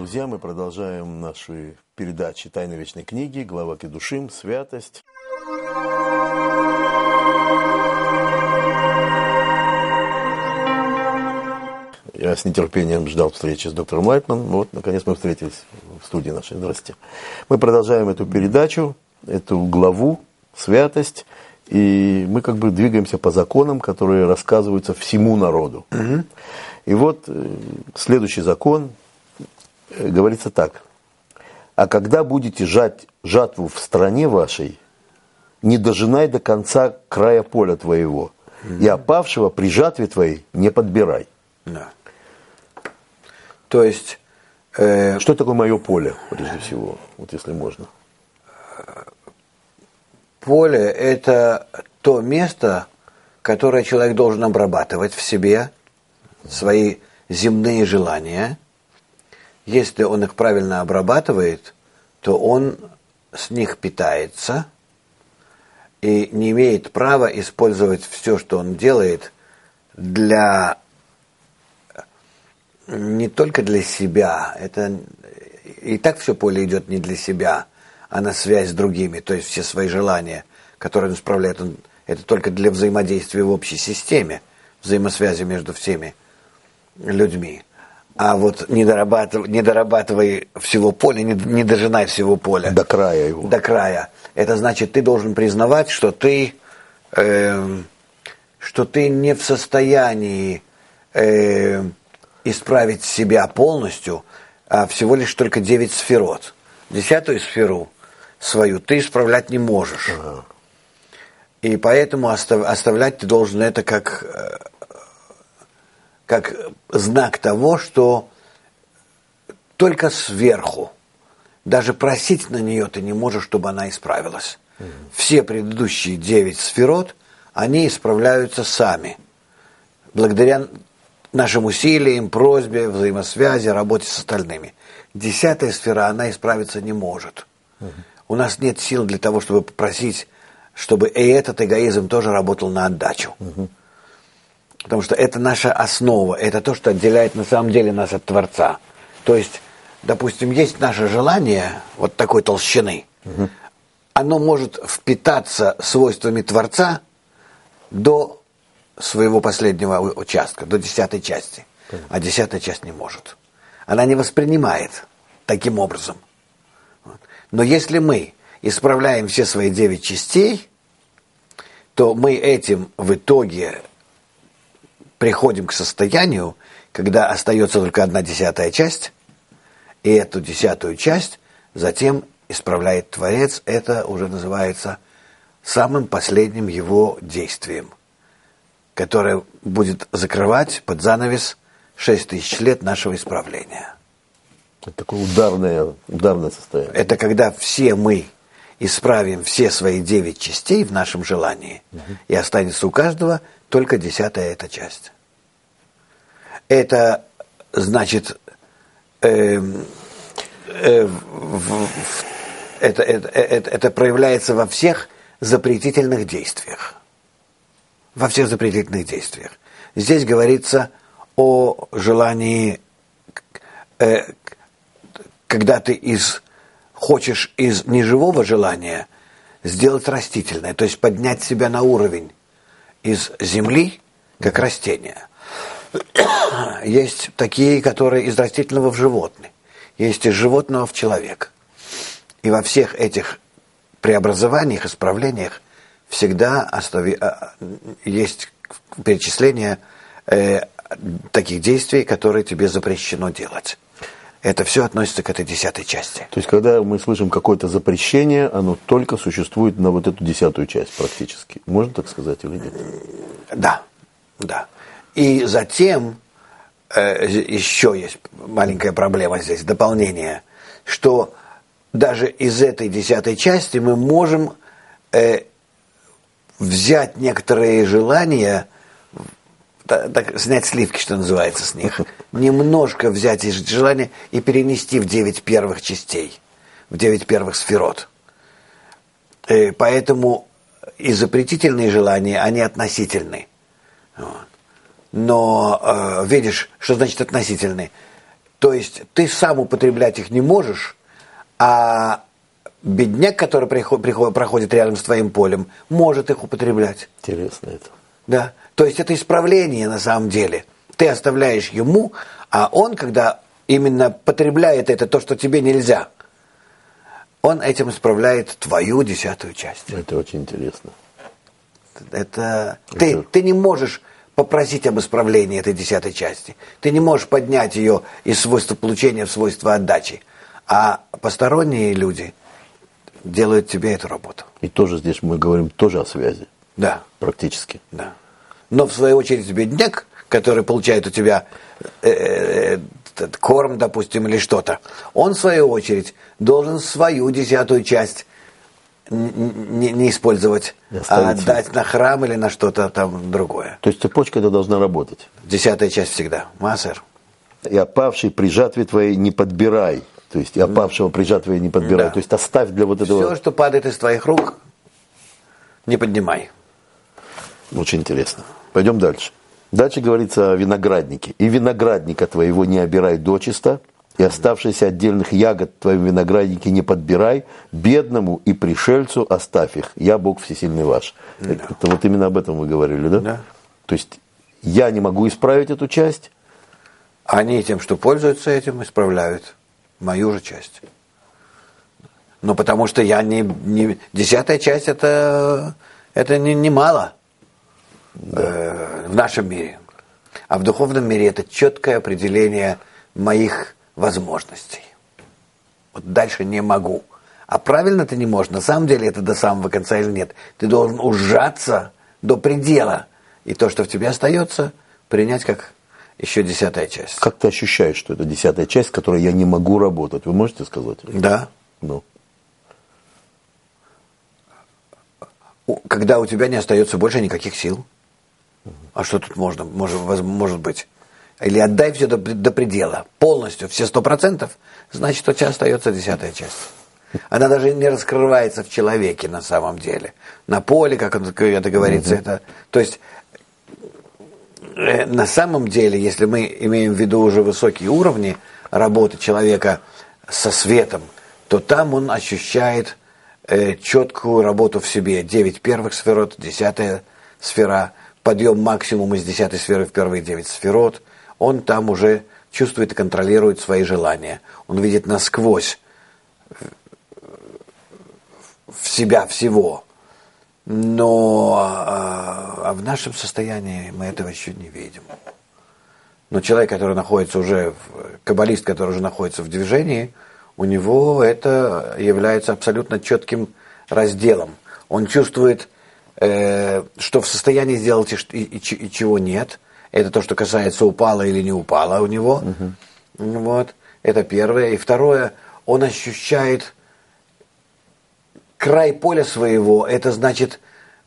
друзья, мы продолжаем наши передачи «Тайны вечной книги», глава Кидушим, святость. Я с нетерпением ждал встречи с доктором Лайтман. Вот, наконец, мы встретились в студии нашей. Здравствуйте. Мы продолжаем эту передачу, эту главу «Святость». И мы как бы двигаемся по законам, которые рассказываются всему народу. Угу. И вот следующий закон говорится так. А когда будете жать жатву в стране вашей, не дожинай до конца края поля твоего, и опавшего при жатве твоей не подбирай. Да. То есть... Что такое мое поле, прежде всего, вот если можно? Поле – это то место, которое человек должен обрабатывать в себе, свои земные желания. Если он их правильно обрабатывает, то он с них питается и не имеет права использовать все, что он делает, для не только для себя. Это и так все поле идет не для себя, а на связь с другими, то есть все свои желания, которые он справляет, это только для взаимодействия в общей системе, взаимосвязи между всеми людьми. А вот не дорабатывай всего поля, не дожинай всего поля. До края его. До края. Это значит, ты должен признавать, что ты не в состоянии исправить себя полностью, а всего лишь только 9 сферот. 10-ю сферу свою ты исправлять не можешь. Ага. И поэтому оставлять ты должен это как знак того, что только сверху, даже просить на нее ты не можешь, чтобы она исправилась. Угу. Все предыдущие 9 сферот, они исправляются сами. Благодаря нашим усилиям, просьбе, взаимосвязи, работе с остальными. 10-я сфера, она исправиться не может. Угу. У нас нет сил для того, чтобы попросить, чтобы и этот эгоизм тоже работал на отдачу. Угу. Потому что это наша основа, это то, что отделяет на самом деле нас от Творца. То есть, допустим, есть наше желание вот такой толщины. Угу. Оно может впитаться свойствами Творца до своего последнего участка, до 10-й части. А 10-я часть не может. Она не воспринимает таким образом. Но если мы исправляем все свои 9 частей, то мы этим в итоге приходим к состоянию, когда остается только 1/10 часть, и эту 10-ю часть затем исправляет Творец. Это уже называется самым последним его действием, которое будет закрывать под занавес 6000 лет нашего исправления. Это такое ударное состояние. Это когда все мы исправим все свои 9 частей в нашем желании, и останется у каждого только 10-я эта часть. Это значит, это проявляется во всех запретительных действиях. Во всех запретительных действиях. Здесь говорится о желании, когда ты хочешь из неживого желания сделать растительное, то есть поднять себя на уровень из земли, как растение. Есть такие, которые из растительного в животное, есть из животного в человека. И во всех этих преобразованиях, исправлениях всегда есть перечисление таких действий, которые тебе запрещено делать. Это все относится к этой 10-й части. То есть, когда мы слышим какое-то запрещение, оно только существует на вот эту 10-ю часть практически. Можно так сказать или нет? Да. И затем еще есть маленькая проблема здесь, дополнение, что даже из этой 10-й части мы можем взять некоторые желания, так, снять сливки, что называется, с них, немножко взять из желания и перенести в 9 первых частей, в 9 первых сферот. Поэтому и запретительные желания, они относительны. Вот. Но видишь, что значит относительны? То есть ты сам употреблять их не можешь, а бедняк, который проходит рядом с твоим полем, может их употреблять. Интересно это. Да. То есть это исправление на самом деле. Ты оставляешь ему, а он, когда именно потребляет это, то, что тебе нельзя, он этим исправляет твою 10-ю часть. Это очень интересно. Ты не можешь попросить об исправлении этой 10-й части. Ты не можешь поднять ее из свойства получения в свойство отдачи. А посторонние люди делают тебе эту работу. И тоже здесь мы говорим тоже о связи. Да. Практически. Да. Но в свою очередь бедняк, который получает у тебя корм, допустим, или что-то, он в свою очередь должен свою 10-ю часть не использовать, а отдать на храм или на что-то там другое. То есть цепочка эта должна работать. 10-я часть всегда. Маасер. И опавший при жатве твоей не подбирай. То есть и опавшего при жатве не подбирай. Да. То есть оставь для вот этого. Все, что падает из твоих рук, не поднимай. Очень интересно. Пойдем дальше. Дальше говорится о винограднике. И виноградника твоего не обирай дочисто, и оставшиеся отдельных ягод в твоем винограднике не подбирай, бедному и пришельцу оставь их. Я Бог всесильный ваш. Да. Это вот именно об этом вы говорили, да? Да. То есть я не могу исправить эту часть. Они тем, что пользуются этим, исправляют мою же часть. Но потому что я не 10-я часть, это не мало. Да. В нашем мире. А в духовном мире это четкое определение моих возможностей. Вот дальше не могу. А правильно ты не можешь. На самом деле это до самого конца или нет. Ты должен ужаться до предела. И то, что в тебе остается, принять как еще 10-я часть. Как ты ощущаешь, что это 10-я часть, с которой я не могу работать? Вы можете сказать? Да. Ну. Когда у тебя не остается больше никаких сил. А что тут может быть? Или отдай все до предела, полностью, все 100%, значит, у тебя остается 10-я часть. Она даже не раскрывается в человеке на самом деле. На поле, как это говорится, это... То есть, на самом деле, если мы имеем в виду уже высокие уровни работы человека со светом, то там он ощущает четкую работу в себе. 9 первых сферот, 10-я сфера, подъем максимум из 10-й сферы в первые 9 сферот. Он там уже чувствует и контролирует свои желания. Он видит насквозь в себя всего. Но в нашем состоянии мы этого еще не видим. Но человек, который находится уже, каббалист, который уже находится в движении, у него это является абсолютно четким разделом. Он чувствует, что в состоянии сделать и чего нет. Это то, что касается упало или не упало у него. Вот. Это первое. И второе, он ощущает край поля своего. Это значит,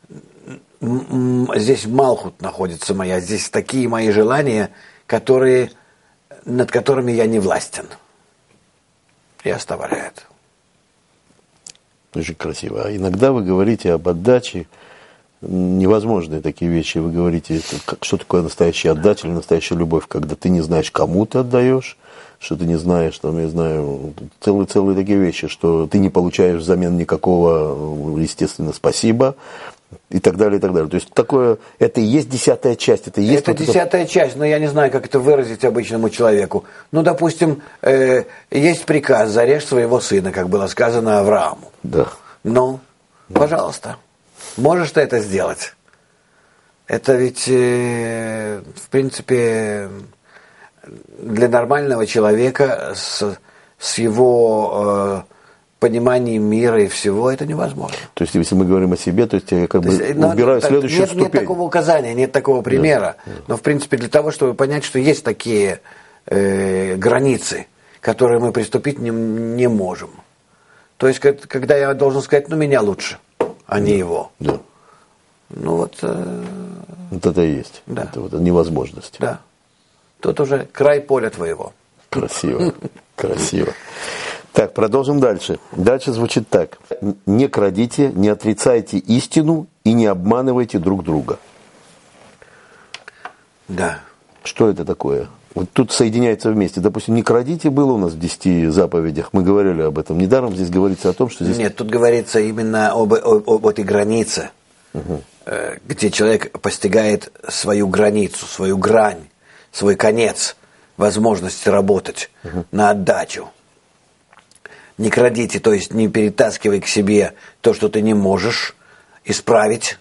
здесь Малхут находится моя. Здесь такие мои желания, над которыми я не властен. И оставляет. Очень красиво. А иногда вы говорите об отдаче. Невозможные такие вещи. Вы говорите, что такое настоящая отдача или настоящая любовь, когда ты не знаешь, кому ты отдаешь, что ты не знаешь, там, я знаю, целые такие вещи, что ты не получаешь взамен никакого, естественно, спасибо, и так далее, и так далее. То есть такое, это и есть 10-я часть. Это и есть это 10-я часть, но я не знаю, как это выразить обычному человеку. Ну, допустим, есть приказ: зарежь своего сына, как было сказано Аврааму. Да. Ну, пожалуйста. Можешь ты это сделать? Это ведь, в принципе, для нормального человека с его пониманием мира и всего это невозможно. То есть, если мы говорим о себе, то есть я как бы убираю следующую ступень. Нет такого указания, нет такого примера. Да. Но, в принципе, для того, чтобы понять, что есть такие границы, которые мы приступить не можем. То есть, когда я должен сказать, меня лучше, а не его. Да. Ну вот... Вот это и есть. Да. Это вот невозможность. Да. Тут уже край поля твоего. Красиво. Красиво. Так, продолжим дальше. Дальше звучит так. Не крадите, не отрицайте истину и не обманывайте друг друга. Да. Что это такое? Вот тут соединяется вместе. Допустим, не крадите было у нас в 10 заповедях. Мы говорили об этом. Недаром здесь говорится о том, что здесь... Нет, тут говорится именно об этой границе, где человек постигает свою границу, свою грань, свой конец возможности работать на отдачу. Не крадите, то есть не перетаскивай к себе то, что ты не можешь исправить.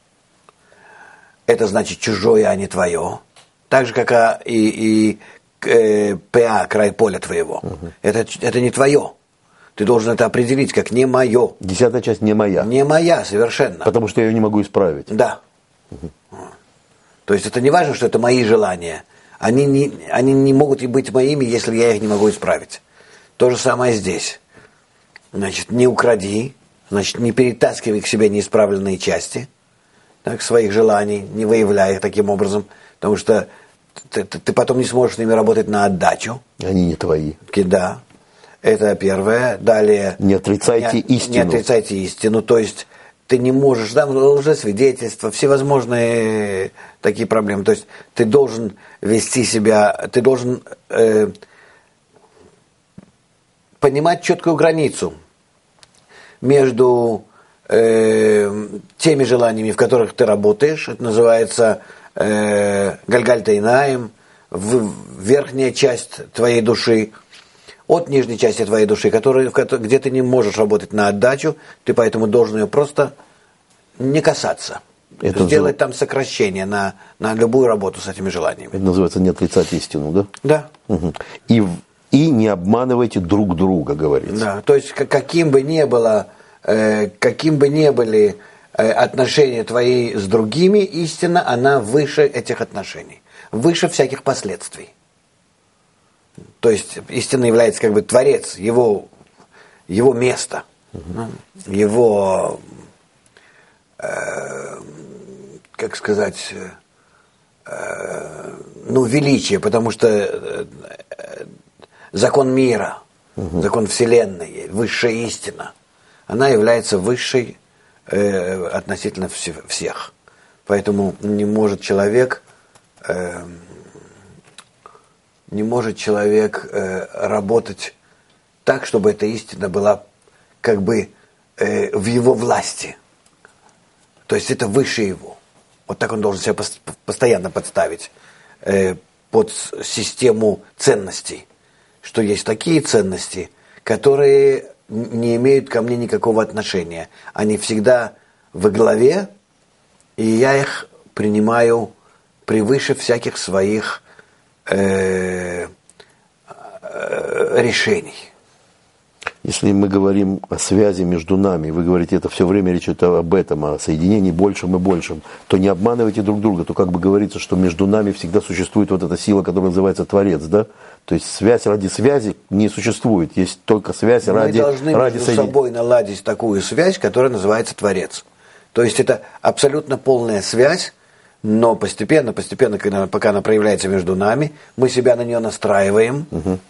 Это значит чужое, а не твое. Так же, как и ПА, край поля твоего. Это не твое. Ты должен это определить как не мое. 10-я часть не моя. Не моя совершенно. Потому что я ее не могу исправить. Да. То есть это не важно, что это мои желания. Они не могут и быть моими, если я их не могу исправить. То же самое здесь. Значит, не укради, значит, не перетаскивай к себе неисправленные части, так, своих желаний, не выявляя их таким образом, потому что ты потом не сможешь с ними работать на отдачу. Они не твои. Да. Это первое. Далее. Не отрицайте истину. Не отрицайте истину. То есть ты не можешь, да, лжесвидетельства, всевозможные такие проблемы. То есть ты должен вести себя, ты должен понимать четкую границу между теми желаниями, в которых ты работаешь. Это называется гальгальтайнаем, верхняя часть твоей души, от нижней части твоей души, где ты не можешь работать на отдачу, ты поэтому должен ее просто не касаться. Это сделать там сокращение на любую работу с этими желаниями. Это называется не отрицать истину, да? Да. Угу. И не обманывайте друг друга, говорится. Да, то есть каким бы ни были отношения твои с другими, истина, она выше этих отношений, выше всяких последствий. То есть истина является как бы творец, его место, его, как сказать, величие, потому что закон мира, закон Вселенной, высшая истина, она является высшей относительно всех. Поэтому не может человек работать так, чтобы эта истина была как бы в его власти. То есть это выше его. Вот так он должен себя постоянно подставить под систему ценностей. Что есть такие ценности, которые не имеют ко мне никакого отношения. Они всегда во главе, и я их принимаю превыше всяких своих решений. Если мы говорим о связи между нами, вы говорите, это все время речь идет об этом, о соединении большим и большим, то не обманывайте друг друга, то как бы говорится, что между нами всегда существует вот эта сила, которая называется Творец, да? То есть связь ради связи не существует, есть только связь ради соединения. Мы должны между собой наладить такую связь, которая называется Творец. То есть это абсолютно полная связь, но постепенно, пока она проявляется между нами, мы себя на нее настраиваем,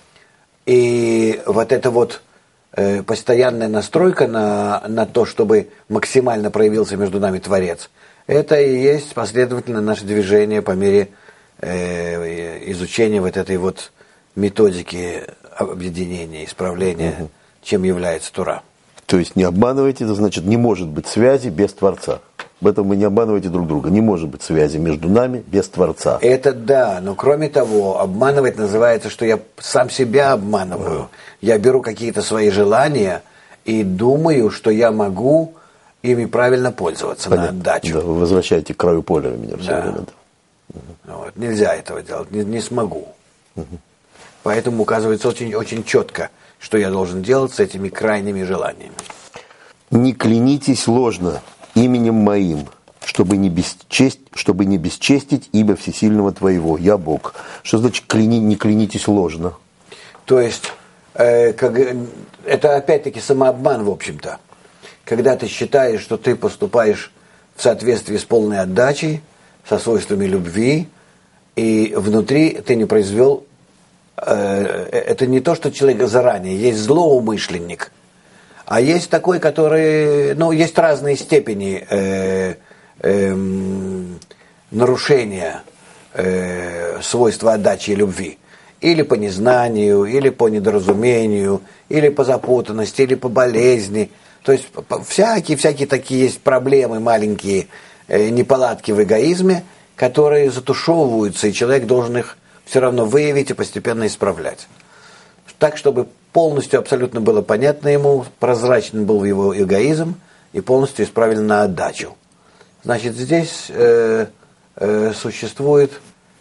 и вот эта вот постоянная настройка на то, чтобы максимально проявился между нами Творец, это и есть последовательно наше движение по мере изучения вот этой вот методики объединения, исправления, чем является Тора. То есть не обманывайте, это значит, не может быть связи без Творца. В этом вы не обманываете друг друга. Не может быть связи между нами без Творца. Это да, но кроме того, обманывать называется, что я сам себя обманываю. Я беру какие-то свои желания и думаю, что я могу ими правильно пользоваться. Понятно. На отдачу. Да, вы возвращаете к краю поля меня все время. Вот, нельзя этого делать, не смогу. Поэтому указывается очень, очень четко, что я должен делать с этими крайними желаниями. Не клянитесь ложно именем моим, чтобы не бесчестить имя всесильного твоего, я Бог. Что значит не клянитесь ложно? То есть, это опять-таки самообман, в общем-то. Когда ты считаешь, что ты поступаешь в соответствии с полной отдачей, со свойствами любви, и внутри ты не произвел... Это не то, что человек заранее, есть злоумышленник. А есть такой, который, есть разные степени нарушения свойство отдачи и любви. Или по незнанию, или по недоразумению, или по запутанности, или по болезни. То есть всякие такие есть проблемы, маленькие неполадки в эгоизме, которые затушевываются, и человек должен их все равно выявить и постепенно исправлять. Так, чтобы полностью абсолютно было понятно ему, прозрачен был его эгоизм, и полностью исправлен на отдачу. Значит, здесь существуют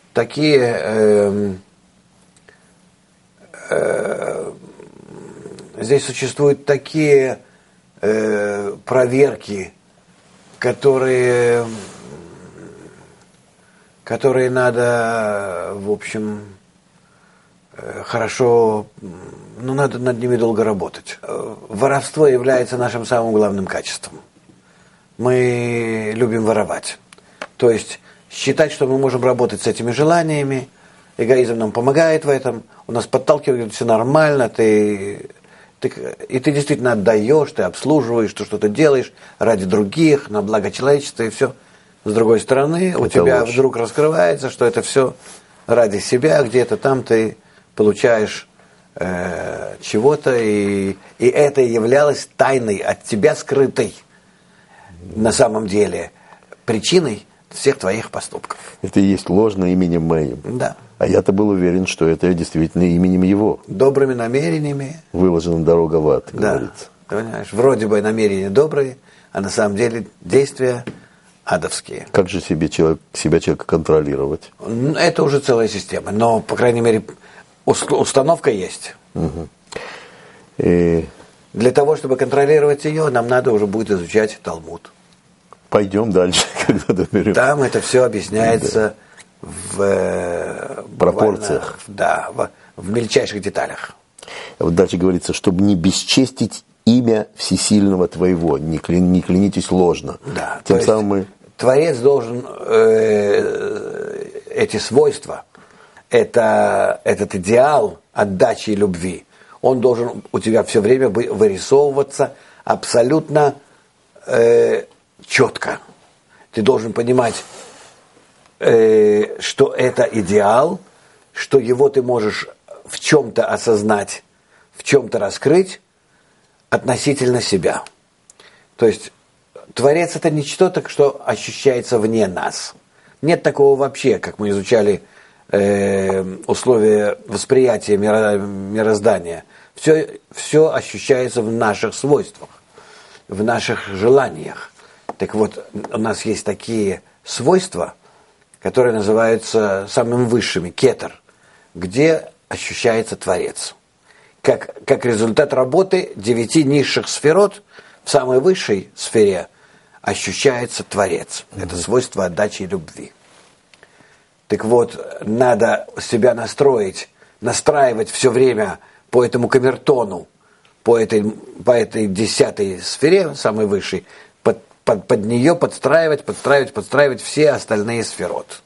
такие проверки, которые надо, в общем, хорошо, надо над ними долго работать. Воровство является нашим самым главным качеством. Мы любим воровать. То есть считать, что мы можем работать с этими желаниями, эгоизм нам помогает в этом, у нас подталкивает, все нормально, ты действительно отдаешь, ты обслуживаешь, ты что-то делаешь ради других, на благо человечества и все. С другой стороны, у тебя вдруг раскрывается, что это все ради себя, где-то там ты получаешь чего-то, и это являлось тайной, от тебя скрытой, на самом деле, причиной всех твоих поступков. Это и есть ложно именем моим. Да. А я-то был уверен, что это действительно именем его. Добрыми намерениями. Выложена дорога в ад, да, говорится. Ты понимаешь, вроде бы намерения добрые, а на самом деле действия адовские. Как же себя человека контролировать? Это уже целая система, но, по крайней мере, установка есть. Угу. Для того, чтобы контролировать ее, нам надо уже будет изучать Талмуд. Пойдем дальше, когда доберемся. Там это все объясняется в пропорциях. В мельчайших деталях. Вот дальше говорится, чтобы не бесчестить имя всесильного твоего, не клянитесь ложно. Да, Тем самым Творец должен эти свойства, этот идеал отдачи и любви, он должен у тебя все время вырисовываться абсолютно четко. Ты должен понимать, что это идеал, что его ты можешь в чем-то осознать, в чем-то раскрыть относительно себя. То есть Творец – это не что-то, что ощущается вне нас. Нет такого вообще, как мы изучали условия восприятия мироздания. Все ощущается в наших свойствах, в наших желаниях. Так вот, у нас есть такие свойства, которые называются самыми высшими, кетер, где ощущается Творец. Как результат работы 9 низших сферот, в самой высшей сфере ощущается Творец. Это свойство отдачи и любви. Так вот, надо себя настраивать все время по этому камертону, по этой 10-й сфере, самой высшей, под нее подстраивать все остальные сферот.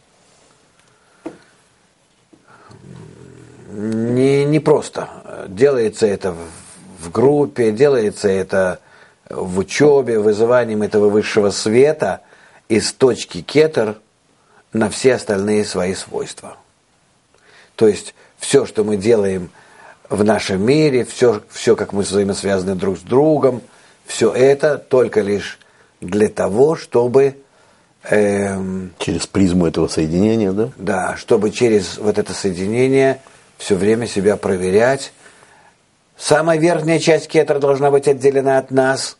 Не просто. Делается это в группе, делается это в учебе, вызыванием этого высшего света из точки кетер на все остальные свои свойства. То есть все, что мы делаем в нашем мире, все, как мы взаимосвязаны друг с другом, все это только лишь для того, чтобы через призму этого соединения, да? Да, чтобы через вот это соединение все время себя проверять. Самая верхняя часть кетера должна быть отделена от нас.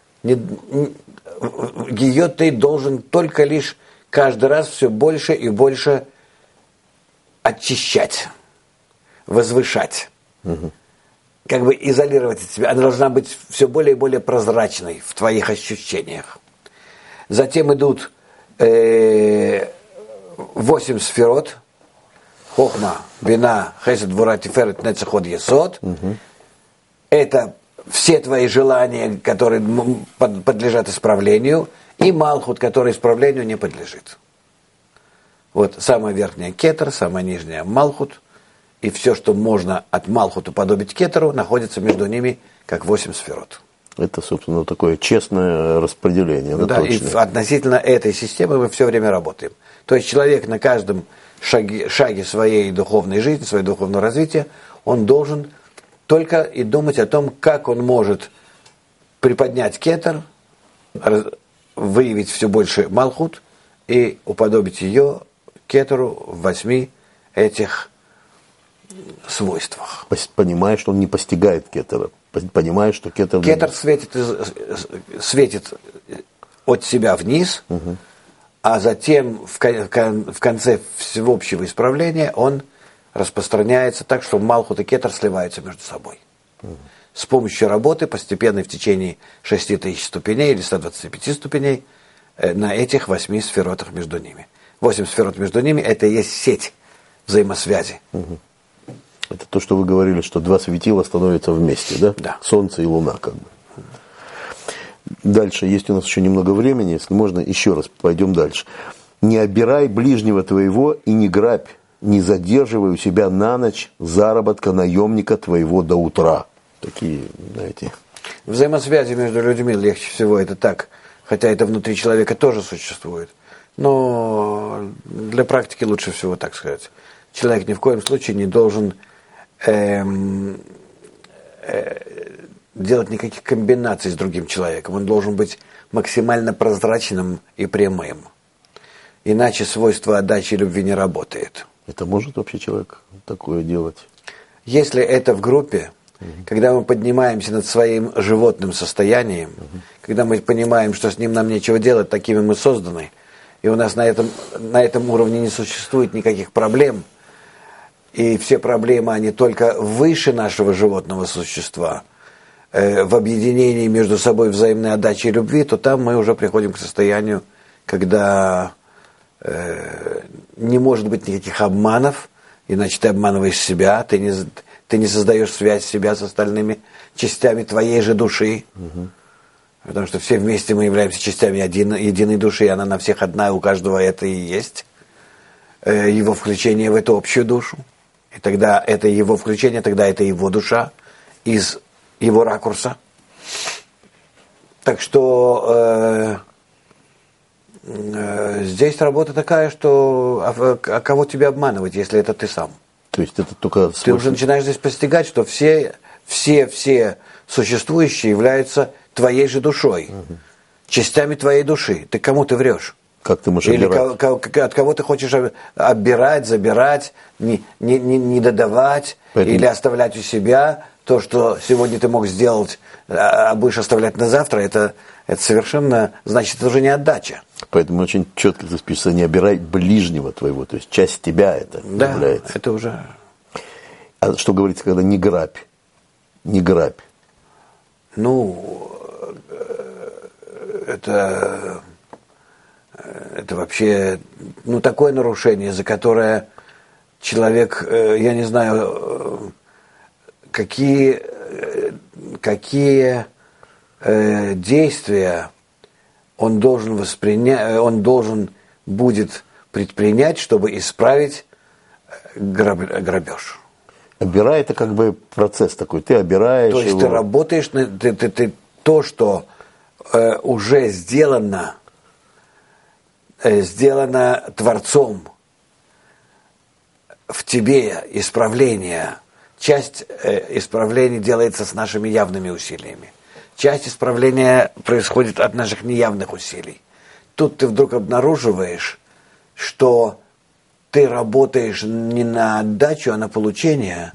Ее ты должен только лишь каждый раз все больше и больше очищать, возвышать. Угу. Как бы изолировать от себя. Она должна быть все более и более прозрачной в твоих ощущениях. Затем идут 8 сферот. Хохма, бина, хесед, гвура, тиферет, нецах, ход, есод. Это все твои желания, которые подлежат исправлению, и малхут, который исправлению не подлежит. Вот самая верхняя кетер, самая нижняя малхут, и все, что можно от малхута подобить кетеру, находится между ними как 8 сферот. Это, собственно, такое честное распределение. Да, и относительно этой системы мы все время работаем. То есть человек на каждом шаге своей духовной жизни, своего духовного развития, он должен только и думать о том, как он может приподнять кетер, выявить все больше малхут и уподобить ее кетеру в 8 этих свойствах. Понимая, что он не постигает кетера, понимая, что кетер... Кетер светит от себя вниз, а затем в конце всеобщего исправления он распространяется так, что малхут и кетер сливаются между собой. С помощью работы, постепенной в течение 6000 ступеней или 125 ступеней, на этих 8 сферотах между ними. 8 сферот между ними – это и есть сеть взаимосвязи. Это то, что вы говорили, что 2 светила становятся вместе, да? Да. Солнце и Луна, как бы. Дальше, есть у нас еще немного времени, если можно, еще раз пойдем дальше. «Не обирай ближнего твоего и не грабь, не задерживай у себя на ночь заработка наемника твоего до утра». Такие, знаете... Взаимосвязи между людьми легче всего это так, хотя это внутри человека тоже существует. Но для практики лучше всего так сказать. Человек ни в коем случае не должен делать никаких комбинаций с другим человеком. Он должен быть максимально прозрачным и прямым. Иначе свойство отдачи и любви не работает. Это может вообще человек такое делать? Если это в группе, когда мы поднимаемся над своим животным состоянием, когда мы понимаем, что с ним нам нечего делать, такими мы созданы, и у нас на этом уровне не существует никаких проблем, и все проблемы, они только выше нашего животного существа, в объединении между собой взаимной отдачи и любви, то там мы уже приходим к состоянию, когда не может быть никаких обманов, иначе ты обманываешь себя, ты не создаешь связь себя с остальными частями твоей же души. Потому что все вместе мы являемся частями единой души, и она на всех одна, и у каждого это и есть его включение в эту общую душу. И тогда это его включение, тогда это его душа из его ракурса. Так что здесь работа такая, что а кого тебе обманывать, если это ты сам? То есть это только... Ты уже начинаешь здесь постигать, что все существующие являются твоей же душой, частями твоей души. Ты кому ты врешь? Как ты можешь обирать? От кого ты хочешь оббирать, забирать, не додавать, или оставлять у себя то, что сегодня ты мог сделать, а будешь оставлять на завтра, это совершенно, значит, это уже не отдача. Поэтому очень четко здесь пишется: не обирай ближнего твоего, то есть часть тебя это является. Да, это уже... А что говорится, когда не грабь? Не грабь. Ну, это вообще, такое нарушение, за которое человек, я не знаю, какие действия он должен будет предпринять, чтобы исправить грабеж. Обирай — это как бы процесс такой, ты обираешь его. То есть ты работаешь, ты то, что уже сделано Творцом в тебе, исправление. Часть исправления делается с нашими явными усилиями. Часть исправления происходит от наших неявных усилий. Тут ты вдруг обнаруживаешь, что ты работаешь не на отдачу, а на получение.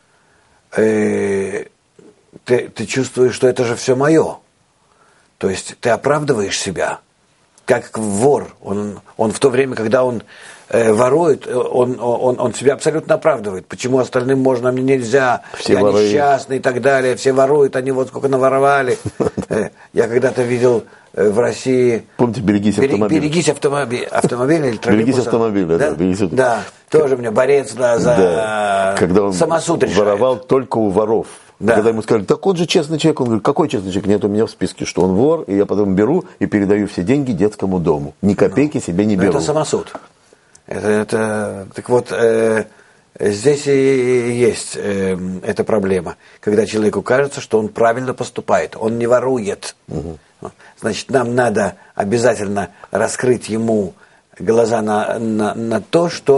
Ты чувствуешь, что это же все мое. То есть ты оправдываешь себя, как вор. Он в то время, когда он ворует, он себя абсолютно оправдывает. Почему остальным можно, а мне нельзя? Все я воруют. Несчастный и так далее. Все воруют, они вот сколько наворовали. Я когда-то видел в России... Помните, берегись автомобиля. Берегись автомобиля или троллейбуса. Берегись автомобиля, да. Берегись... Да, тоже мне борец за когда он самосуд решает. Воровал только у воров. Да. Когда ему сказали: так он же честный человек, он говорит: какой честный человек? Нет у меня в списке, что он вор, и я потом беру и передаю все деньги детскому дому. Ни копейки себе не беру. Это самосуд. Так вот, здесь и есть эта проблема, когда человеку кажется, что он правильно поступает, он не ворует. Значит, нам надо обязательно раскрыть ему глаза на то, что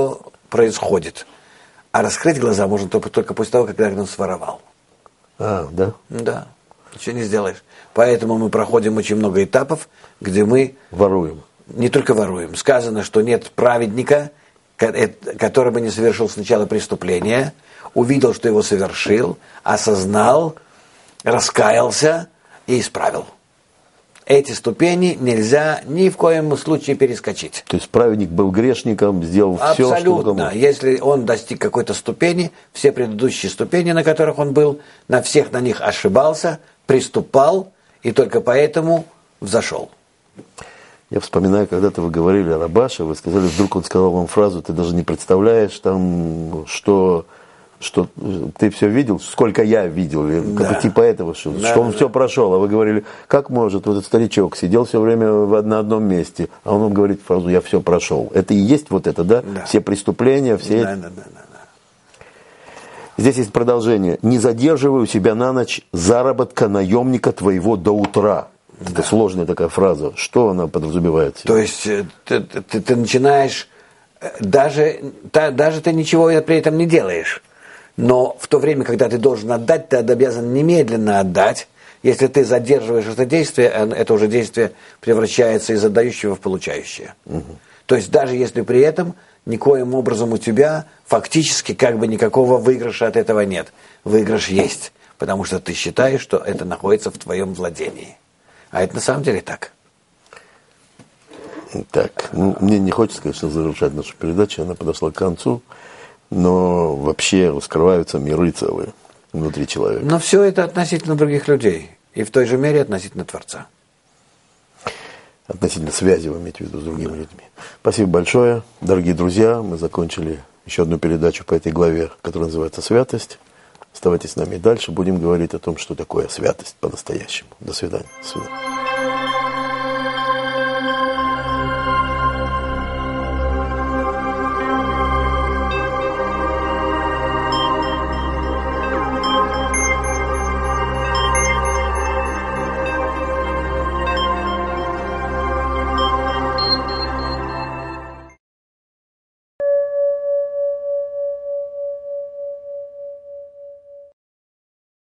происходит. А раскрыть глаза можно только после того, когда он своровал. Да? Да, ничего не сделаешь. Поэтому мы проходим очень много этапов, где мы... Воруем. Не только воруем. Сказано, что нет праведника, который бы не совершил сначала преступление, увидел, что его совершил, осознал, раскаялся и исправил. Эти ступени нельзя ни в коем случае перескочить. То есть праведник был грешником, сделал все, что абсолютно. Если он достиг какой-то ступени, все предыдущие ступени, на которых он был, на всех на них ошибался, приступал, и только поэтому взошел. Я вспоминаю, когда-то вы говорили о Рабаше, вы сказали, вдруг он сказал вам фразу, ты даже не представляешь, там, что ты все видел, сколько я видел, да. Типа этого, что он все прошел. А вы говорили, как может вот этот старичок сидел все время на одном месте, а он вам говорит фразу, я все прошел. Это и есть вот это, да? Да. Все преступления, все... Да. Здесь есть продолжение. Не задерживай у себя на ночь заработка наемника твоего до утра. Да. Это сложная такая фраза. Что она подразумевает? То есть ты начинаешь, даже ты ничего при этом не делаешь. Но в то время, когда ты должен отдать, ты обязан немедленно отдать. Если ты задерживаешь это действие, это уже действие превращается из отдающего в получающее. Угу. То есть даже если при этом никоим образом у тебя фактически как бы никакого выигрыша от этого нет. Выигрыш есть, потому что ты считаешь, что это находится в твоем владении. А это на самом деле так. Так, мне не хочется, конечно, завершать нашу передачу, она подошла к концу. Но вообще раскрываются миры целые внутри человека. Но все это относительно других людей. И в той же мере относительно Творца. Относительно связи, вы имеете в виду, с другими людьми. Спасибо большое. Дорогие друзья, мы закончили еще одну передачу по этой главе, которая называется «Святость». Оставайтесь с нами и дальше. Будем говорить о том, что такое святость по-настоящему. До свидания. До свидания.